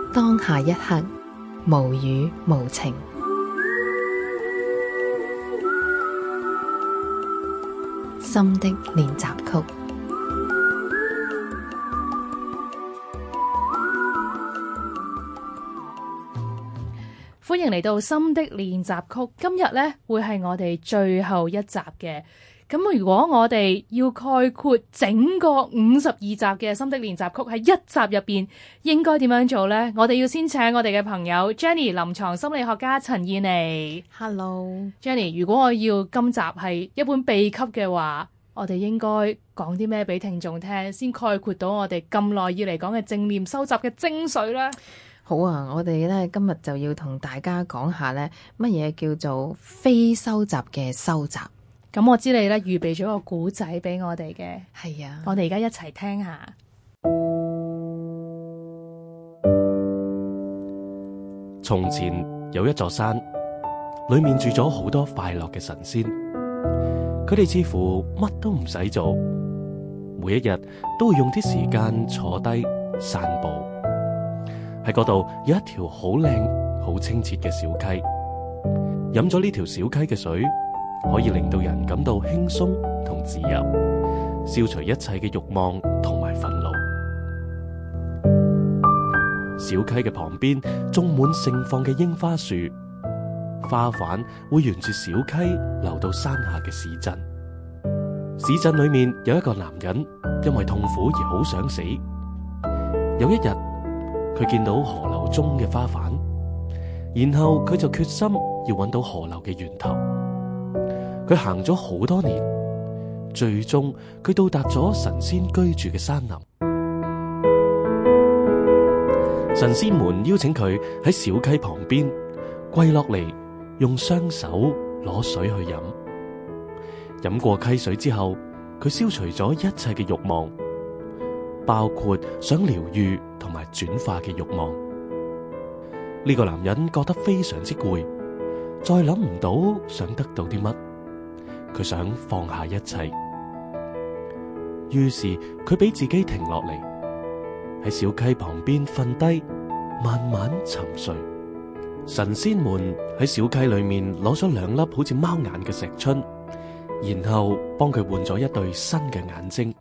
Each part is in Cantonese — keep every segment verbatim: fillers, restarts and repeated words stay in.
當下一刻，無語無情。心的練習曲。 歡迎嚟到心的練習曲。今日呢會係我哋最後一集嘅。咁如果我哋要概括整個五十二集嘅心的練習曲喺一集入邊，應該點樣做呢？我哋要先請我哋嘅朋友 Jenny 臨床心理學家陳燕妮。 Hello Jenny， 如果我要今集係一本秘笈嘅話，我哋應該講啲咩俾聽眾聽，先概括到我哋咁耐以嚟講嘅正念收集嘅精髓呢？ 好啊，我哋咧今日就要同大家講下咧乜嘢叫做非收集嘅收集。 咁我知你咧預備咗個古仔俾我哋嘅。 係啊， 我哋而家一齊聽下。 從前有一座山，裏面住咗好多快樂嘅神仙，佢哋似乎乜都唔使做，每一日都會用啲時間坐低散步。喺嗰度有一條好靚、好清澈嘅小溪，飲咗呢條小溪嘅水，可以令到人感到輕鬆同自由，消除一切嘅慾望同埋憤怒。小溪嘅旁邊種滿盛放嘅櫻花樹，花瓣會沿住小溪流到山下嘅市鎮。市鎮裏面有一個男人，因為痛苦而好想死。有一日，佢見到河流中嘅花瓣，然後佢就決心要揾到河流嘅源頭。佢行咗好多年，最終佢到達咗神仙居住嘅山林。神仙們邀請佢喺小溪旁邊跪落嚟，用雙手攞水去飲。飲過溪水之後，佢消除咗一切嘅慾望，包括想療癒同埋轉化嘅慾望。呢個男人覺得非常之攰，再諗唔到想得到啲乜，佢想放下一切。於是佢俾自己停落嚟，喺小溪旁邊瞓低，慢慢沉睡。神仙們喺小溪裏面攞咗兩粒好似貓眼嘅石春，然後幫佢換咗一對新嘅眼睛。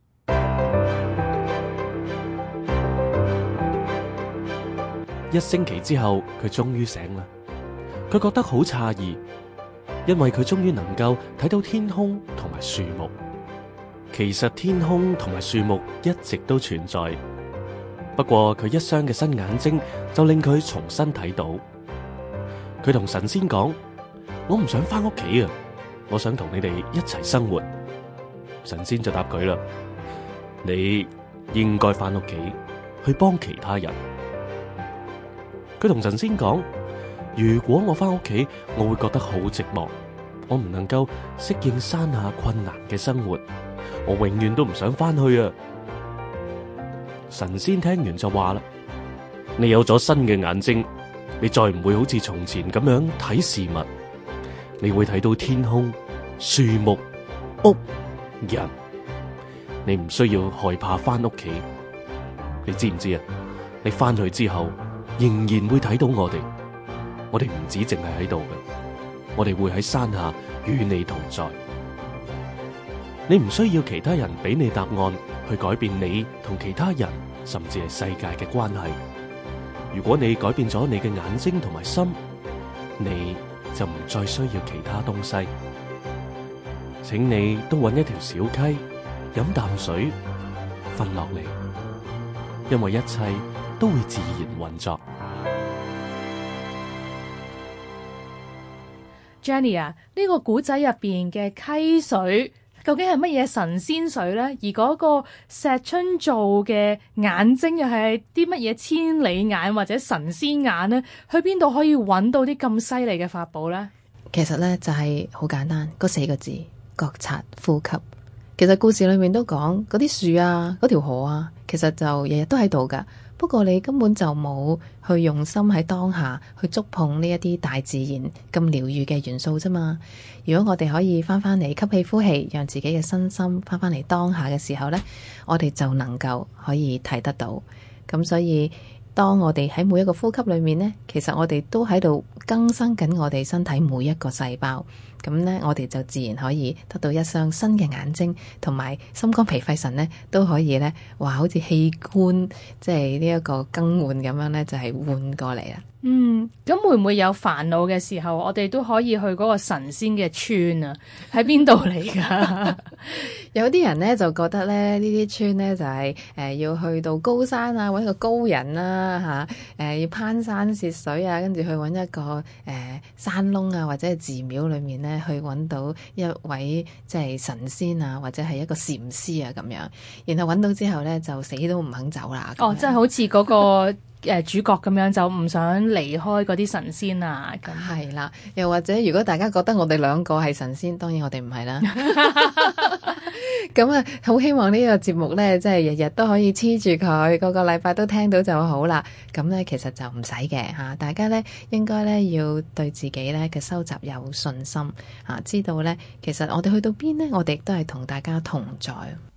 一星期之後，佢終於醒啦。佢覺得好詫異，因為佢終於能夠睇到天空同埋樹木。其實天空同埋樹木一直都存在，不過佢一雙嘅新眼睛就令佢重新睇到。佢同神仙講：我唔想翻屋企啊，我想同你哋一齊生活。神仙就答佢啦：你應該翻屋企去幫其他人。佢同神仙講：如果我翻屋企，我會覺得好寂寞，我唔能夠適應山下困難嘅生活，我永遠都唔想翻去啊！神仙聽完就話啦：你有咗新嘅眼睛，你再唔會好似從前咁樣睇事物，你會睇到天空、樹木、屋、人，你唔需要害怕翻屋企。你知唔知啊？你翻去之後，仍然會睇到我哋，我哋唔止淨係喺度嘅，我哋會喺山下與你同在。你唔需要其他人俾你答案去改變你同其他人甚至係世界嘅關係。如果你改變咗你嘅眼睛同埋心，你就唔再需要其他東西。請你都揾一條小溪，飲啖水，瞓落嚟，因為一切都會自然運作。 Jenny 啊，呢個古仔入邊嘅溪水究竟係乜嘢神仙水呢？而嗰個石春做嘅眼睛又係啲乜嘢千里眼或者神仙眼呢？去邊度可以揾到啲咁犀利嘅法寶呢？ 其實咧就係好簡單，嗰四個字：覺察呼吸。其實故事裏面都講嗰啲樹啊，嗰條河啊，其實就日日都喺度噶。不過你根本就冇去用心喺當下去觸碰呢一啲大自然咁療癒嘅元素啫嘛。如果我哋可以翻返嚟吸氣呼氣，讓自己嘅身心翻返嚟當下嘅時候呢，我哋就能夠可以睇得到。咁所以當我哋喺每一個呼吸裏面呢，其實我哋都喺度更新緊我哋身體每一個細胞。咁呢，我哋就自然可以得到一雙新嘅眼睛，同埋心肝脾肺腎呢都可以呢，話好似器官即係呢一個更換咁樣呢，就係、是、換過嚟啦。 嗯，咁會唔會有煩惱嘅時候，我哋都可以去嗰個神仙嘅村啊？喺邊度嚟噶？ 有啲人咧就覺得咧呢啲村咧就係、是、誒、呃、要去到高山啊，揾個高人啦吓，誒、呃、要攀山涉水啊，跟住去揾一個誒、呃、山窿啊，或者係寺廟裏面咧去揾到一位即係神仙啊，或者係一個禪師啊咁樣，然後揾到之後咧就死都唔肯走啦。 哦，即係好似嗰、那個。誒，主角咁樣就唔想離開嗰啲神仙啊，咁係啦。又或者如果大家覺得我哋兩個係神仙，當然我哋唔係啦。咁啊，好希望呢個節目呢，即係日日都可以黐住佢，個個禮拜都聽到就好啦。咁呢，其實就唔使嘅吓，大家呢，應該呢要對自己呢嘅收集有信心吓，知道呢，其實我哋去到邊呢，我哋亦都係同大家同在。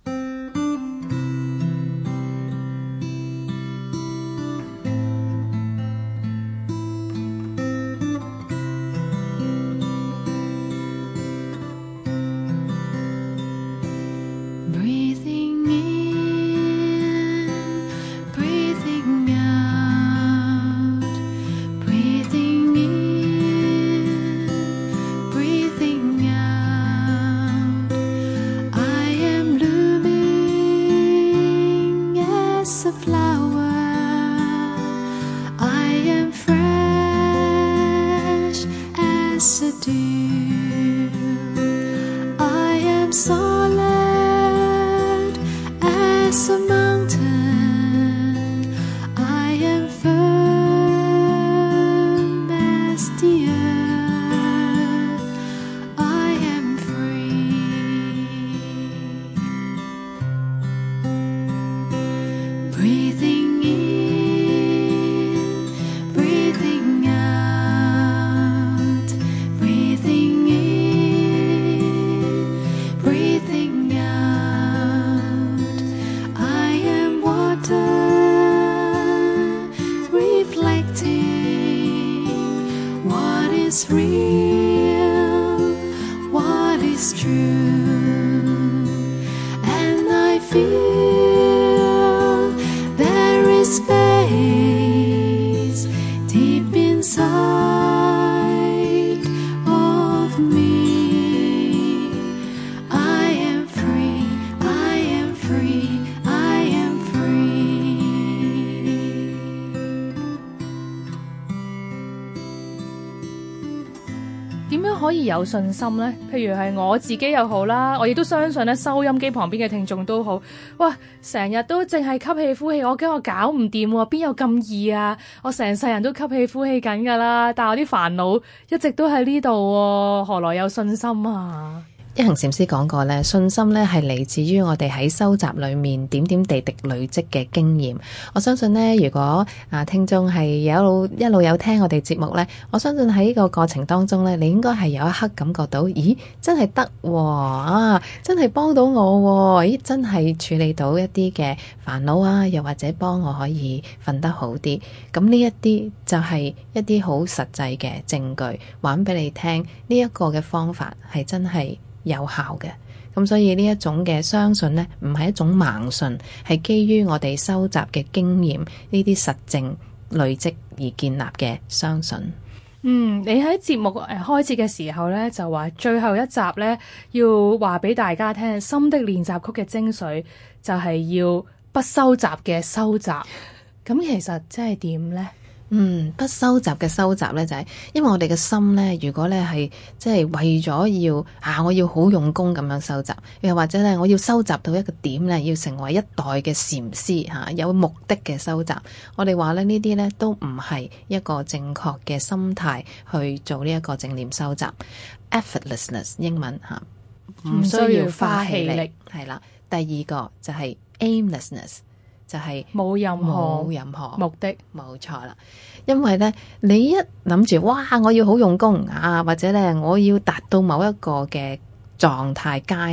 可以有信心呢？譬如係我自己又好啦，我亦都相信咧，收音機旁邊嘅聽眾都好。哇，成日都淨係吸氣呼氣，我驚我搞唔掂喎，邊有咁易啊？我成世人都吸氣呼氣緊噶啦，但係我啲煩惱一直都喺呢度喎，何來有信心啊？ 一行禪師講過咧，信心咧係嚟自於我哋喺收集裏面點點地滴累積嘅經驗。我相信咧，如果啊聽眾係有一路有聽我哋節目咧，我相信喺呢個過程當中咧，你應該係有一刻感覺到，咦，真係得喎啊，真係幫到我喎，咦，真係處理到一啲嘅煩惱啊，又或者幫我可以瞓得好啲。咁呢一啲就係一啲好實際嘅證據，話俾你聽，呢一個嘅方法係真係有效嘅。咁所以呢一種嘅相信呢，唔係一種盲信，係基於我哋收集嘅經驗，呢啲實證累積而建立嘅相信。 嗯，你喺節目誒開始嘅時候呢，就話最後一集呢，要話俾大家聽，心的練習曲嘅精髓就係要不收集嘅收集。咁其實即係點呢？ 嗯，不收集嘅收集呢，就係因為我哋嘅心呢，如果呢係即係為咗要啊，我要好用功咁樣收集，又或者呢，我要收集到一個點呢，要成為一代嘅禪師吓，有目的嘅收集。我哋話呢，呢啲呢都唔係一個正確嘅心態去做呢一個正念收集。Effortlessness 英文吓，唔需要花氣力，係啦。第二個就係 aimlessness。就係冇任何冇任何目的， 冇錯啦。因為咧，你一諗住哇，我要好用功啊，或者咧，我要達到某一個嘅狀態階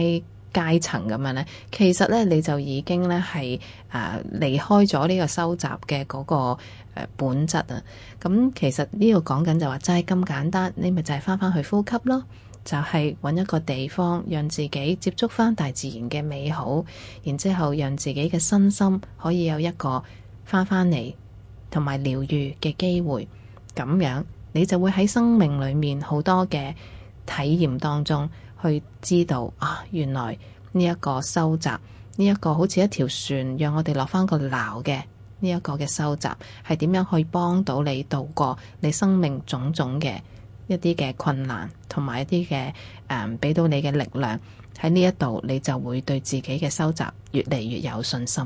階層咁樣咧，其實咧你就已經咧係誒離開咗呢個收集嘅嗰個誒本質啊。咁其實呢度講緊就話就係咁簡單，你咪就係翻翻去呼吸咯，就係揾一個地方讓自己接觸翻大自然嘅美好，然之後讓自己嘅身心可以有一個翻翻嚟同埋療愈嘅機會，咁樣你就會喺生命裏面好多嘅體驗當中去知道啊，原來呢一個收集，呢一個好似一條船讓我哋落翻個錨嘅呢一個嘅收集係點樣去幫到你度過你生命種種嘅一啲嘅困難，同埋一啲嘅誒俾到你嘅力量。喺呢一度你就會對自己嘅收集越嚟越有信心。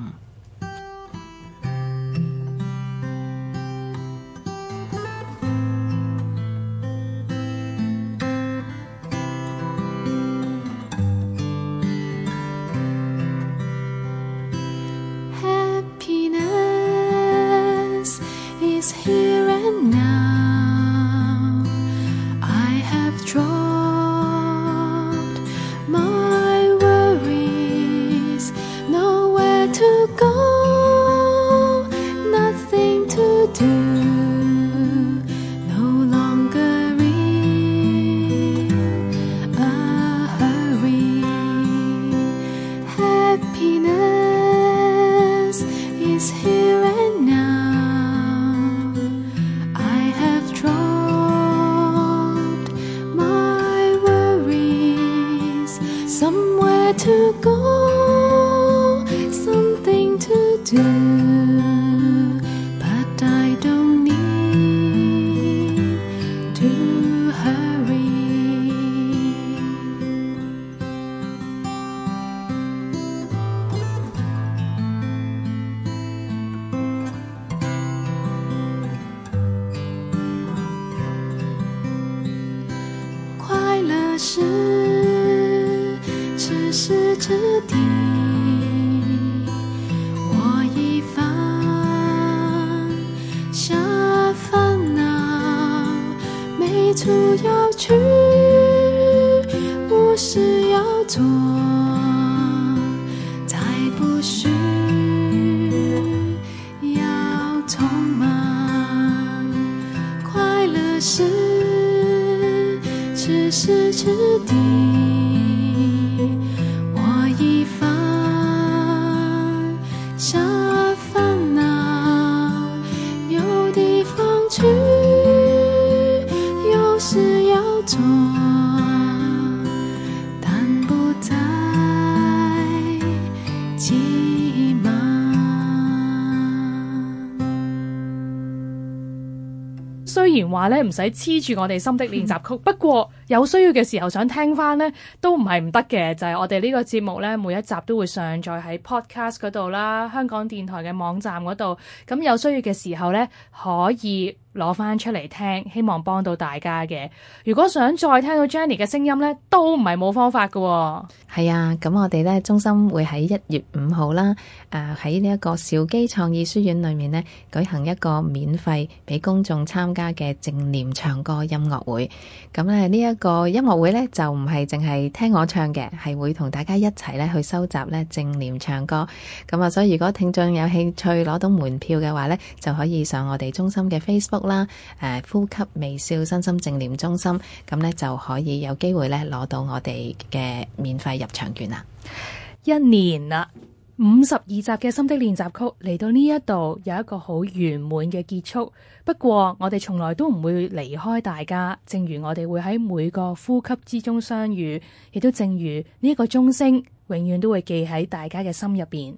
雖然話咧唔使黐住我哋心的練習曲，不過有需要嘅時候想聽翻咧都唔係唔得嘅。就係、是、我哋呢個節目咧，每一集都會上載喺 podcast 嗰度啦，香港電台嘅網站嗰度。咁有需要嘅時候咧，可以攞翻出嚟聽，希望幫到大家嘅。如果想再聽到 Jenny 嘅聲音咧，都唔係冇方法㗎喎。 係啊，咁我哋咧中心會喺一月五號啦，誒喺呢一個兆基創意書院裏面呢，舉行一個免費俾公眾參加嘅正念唱歌音樂會。咁咧呢一個音樂會咧就唔係淨係聽我唱嘅，係會同大家一齊咧去收集咧正念唱歌。咁啊，所以如果聽眾有興趣攞到門票嘅話咧，就可以上我哋中心嘅 Facebook啦，誒呼吸微笑身心正念中心，咁咧就可以有機會咧攞到我哋嘅免費入場券啦。 一年啦，五十二集嘅心的練習曲嚟到呢一度有一個好圓滿嘅結束。不過我哋從來都唔會離開大家，正如我哋會喺每個呼吸之中相遇，亦都正如呢一個鐘聲永遠都會記喺大家嘅心入邊。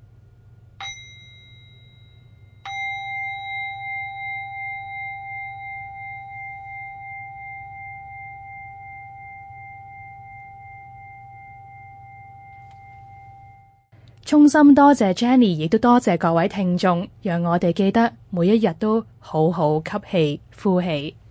衷心多謝 Jenny， 亦都多謝各位聽眾，讓我哋記得每一日都好好吸氣、呼氣。